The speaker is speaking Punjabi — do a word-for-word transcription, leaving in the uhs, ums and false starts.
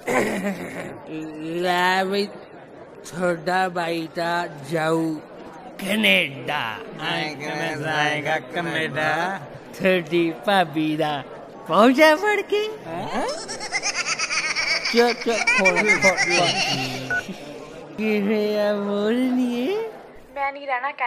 ਲੈ ਬਈ ਤੁਹਾਡਾ ਬਾਈ ਤਾਂ ਜਾਊ ਕੈਨੇਡਾ। ਐਂ ਕਿਵੇਂ ਜਾਏਗਾ ਕੈਨੇਡਾ? ਤੁਹਾਡੀ ਭਾਬੀ ਦਾ ਪਹੁੰਚਾ ਫੜ ਕੇ ਚੋ ਚੋ ਕਿਵੇਂ ਆ ਬੋਲਣੀਏ। ਮੈਂ ਨਹੀਂ ਰਹਿਣਾ